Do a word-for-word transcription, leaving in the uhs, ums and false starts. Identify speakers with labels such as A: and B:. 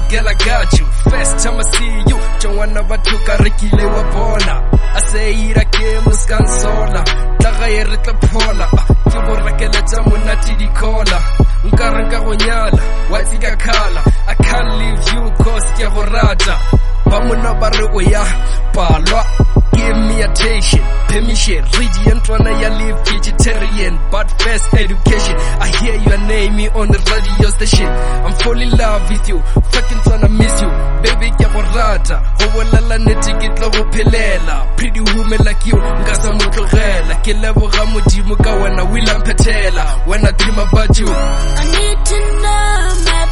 A: girl, I got you. First time I see you, Joanna Batuka Rikile Wabona. I say ira ke muskansola. Daga yerita pola. Kibo rakela jamunati di kola. Nkaranka gonyala, watika kala. I can't leave you cause kia gorata. Bamuna bare oya palwa. Give me attention, permission, radiant one I live vegetarian, but first education. I hear your name on the radio station. I'm falling in love with you, fucking tryna miss you. Baby kya gorata, howalala netikit la gopelela. Pretty woman like you, ngasa mutlogela. Ke leboga modimo ka wena William Petela. When I dream about you,
B: I need to know my